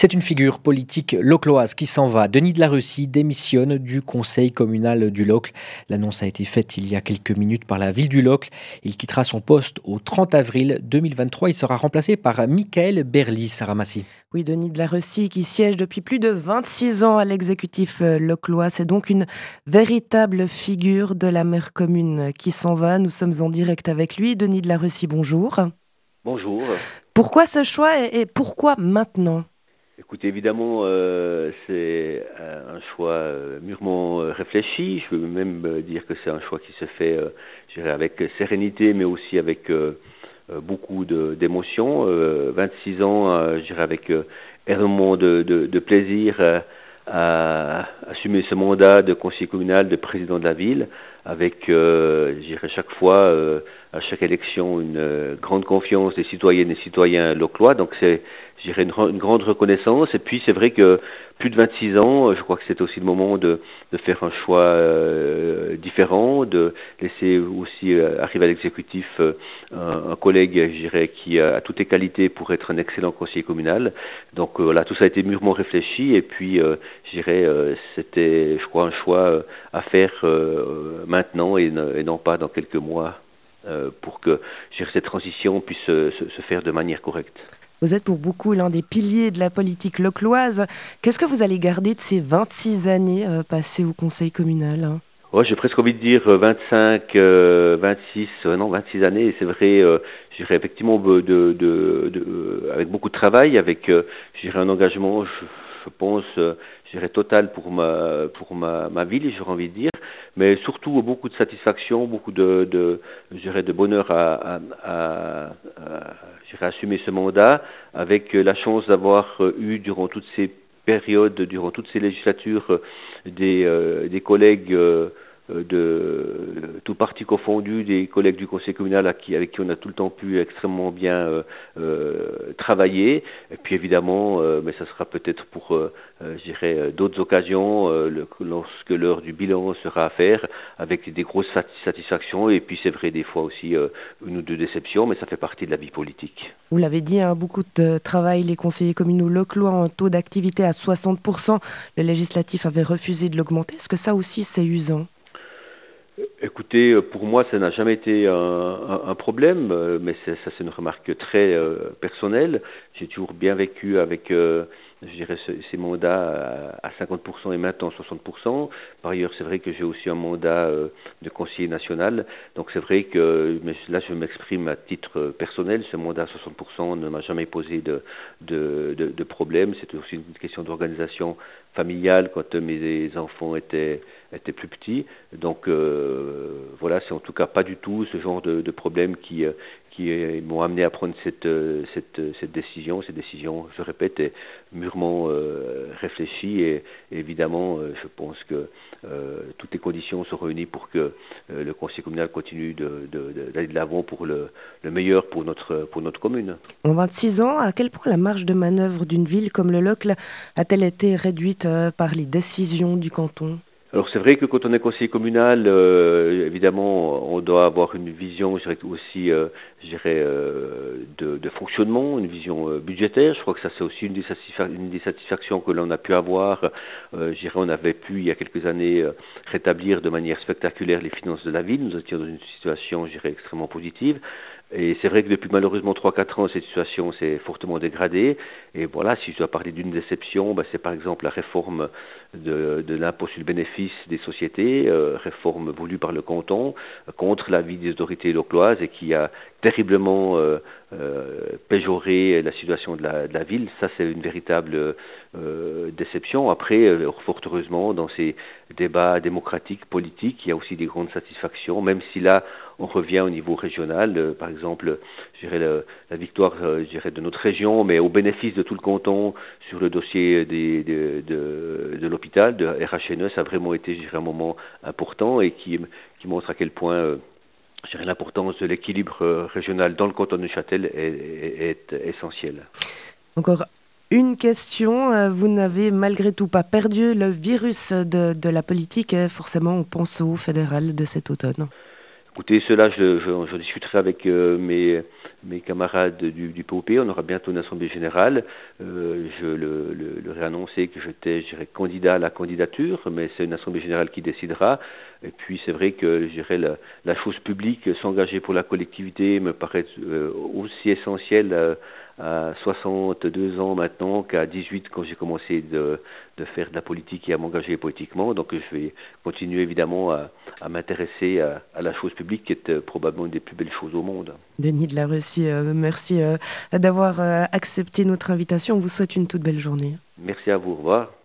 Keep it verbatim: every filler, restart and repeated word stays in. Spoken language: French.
C'est une figure politique locloise qui s'en va. Denis de la Russie démissionne du conseil communal du Locle. L'annonce a été faite il y a quelques minutes par la ville du Locle. Il quittera son poste au trente avril deux mille vingt-trois. Il sera remplacé par Michael Berly. Sarah Massy. Oui, Denis de la Russie qui siège depuis plus de vingt-six ans à l'exécutif loclois. C'est donc une véritable figure de la maire commune qui s'en va. Nous sommes en direct avec lui. Denis de la Russie, bonjour. Bonjour. Pourquoi ce choix et pourquoi maintenant ? Écoutez, évidemment, euh, c'est un choix euh, mûrement euh, réfléchi. Je veux même euh, dire que c'est un choix qui se fait, euh, je dirais, avec sérénité, mais aussi avec euh, euh, beaucoup de, d'émotions. Euh, vingt-six ans, euh, je dirais, avec euh, énormément de, de, de plaisir euh, à assumer ce mandat de conseiller communal, de président de la ville, avec, euh, je dirais, chaque fois, euh, à chaque élection, une euh, grande confiance des citoyennes et citoyens loclois. Donc c'est, je dirais, une, une grande reconnaissance. Et puis c'est vrai que plus de vingt-six ans, je crois que c'est aussi le moment de, de faire un choix euh, différent, de laisser aussi euh, arriver à l'exécutif euh, un, un collègue, je dirais, qui a toutes les qualités pour être un excellent conseiller communal. Donc euh, voilà, tout ça a été mûrement réfléchi. Et puis, euh, je dirais, euh, c'était, je crois, un choix euh, à faire euh, maintenant et, ne, et non pas dans quelques mois. Euh, pour que je dirais, cette transition puisse se, se, se faire de manière correcte. Vous êtes pour beaucoup l'un des piliers de la politique locloise. Qu'est-ce que vous allez garder de ces vingt-six années euh, passées au conseil communal hein Ouais, j'ai presque envie de dire vingt-cinq, euh, vingt-six, euh, non, vingt-six années, et c'est vrai, euh, je dirais effectivement de, de, de, de, avec beaucoup de travail, avec euh, je dirais un engagement, je, je pense, euh, je dirais total pour ma, pour ma, ma ville, j'aurais envie de dire, mais surtout beaucoup de satisfaction, beaucoup de, de je dirais de bonheur à, à, à, à je dirais assumer ce mandat, avec la chance d'avoir eu durant toutes ces périodes, durant toutes ces législatures, des, euh, des collègues euh, de tout parti confondu, des collègues du conseil communal à qui, avec qui on a tout le temps pu extrêmement bien euh, euh, travailler. Et puis évidemment, euh, mais ça sera peut-être pour, euh, je dirais, d'autres occasions, euh, le, lorsque l'heure du bilan sera à faire, avec des grosses satisfactions. Et puis c'est vrai des fois aussi euh, une ou deux déceptions, mais ça fait partie de la vie politique. Vous l'avez dit, hein, beaucoup de travail. Les conseillers communaux loclois ont un taux d'activité à soixante pour cent. Le législatif avait refusé de l'augmenter. Est-ce que ça aussi c'est usant ? Écoutez, pour moi, ça n'a jamais été un, un, un problème, mais c'est, ça c'est une remarque très euh, personnelle. J'ai toujours bien vécu avec, euh, je dirais, ce, ces mandats à, à cinquante pour cent et maintenant soixante pour cent. Par ailleurs, c'est vrai que j'ai aussi un mandat euh, de conseiller national. Donc c'est vrai que, mais là je m'exprime à titre personnel, ce mandat à soixante pour cent ne m'a jamais posé de, de, de, de problème. C'était aussi une question d'organisation familiale quand mes enfants étaient, étaient plus petits. Donc euh, voilà, c'est en tout cas pas du tout ce genre de, de problème qui, qui m'ont amené à prendre cette, cette, cette décision. Cette décision, je répète, est mûrement euh, réfléchie et, et évidemment, euh, je pense que euh, toutes les conditions sont réunies pour que euh, le conseil communal continue de, de, de, d'aller de l'avant pour le, le meilleur pour notre, pour notre commune. En vingt-six ans, à quel point la marge de manœuvre d'une ville comme le Locle a-t-elle été réduite euh, par les décisions du canton ? Alors c'est vrai que quand on est conseiller communal, euh, évidemment, on doit avoir une vision, je dirais aussi, euh, je dirais, euh, de, de fonctionnement, une vision euh, budgétaire. Je crois que ça c'est aussi une des, satisfa- une des satisfactions que l'on a pu avoir. Euh, je dirais, on avait pu il y a quelques années euh, rétablir de manière spectaculaire les finances de la ville. Nous étions dans une situation, je dirais, extrêmement positive. Et c'est vrai que depuis malheureusement trois quatre ans, cette situation s'est fortement dégradée. Et voilà, si je dois parler d'une déception, bah, c'est par exemple la réforme de, de l'impôt sur le bénéfice des sociétés, euh, réforme voulue par le canton, euh, contre l'avis des autorités locloises et qui a terriblement euh, euh, péjoré la situation de la, de la ville. Ça, c'est une véritable euh, déception. Après, euh, fort heureusement, dans ces débats démocratiques, politiques, il y a aussi des grandes satisfactions, même si là, on revient au niveau régional. Euh, par exemple, je dirais le, la victoire euh, je dirais de notre région, mais au bénéfice de tout le canton sur le dossier des, de, de, de l'hôpital, de R H N E, ça a vraiment été, je dirais, un moment important et qui, qui montre à quel point euh, je dirais, l'importance de l'équilibre euh, régional dans le canton de Neuchâtel est, est, est essentielle. Encore une question, vous n'avez malgré tout pas perdu le virus de, de la politique, forcément on pense au fédéral de cet automne. Écoutez, cela, je, je, je discuterai avec euh, mes, mes camarades du, du P O P. On aura bientôt une assemblée générale. Euh, je le, le, leur ai annoncé que j'étais, je dirais, candidat à la candidature, mais c'est une assemblée générale qui décidera. Et puis c'est vrai que, je dirais, la, la chose publique, s'engager pour la collectivité, me paraît euh, aussi essentielle euh, à soixante-deux ans maintenant qu'à dix-huit quand j'ai commencé de, de faire de la politique et à m'engager politiquement. Donc je vais continuer évidemment à, à m'intéresser à, à la chose publique qui est euh, probablement une des plus belles choses au monde. Denis de la Russie, euh, merci euh, d'avoir euh, accepté notre invitation. On vous souhaite une toute belle journée. Merci à vous. Au revoir.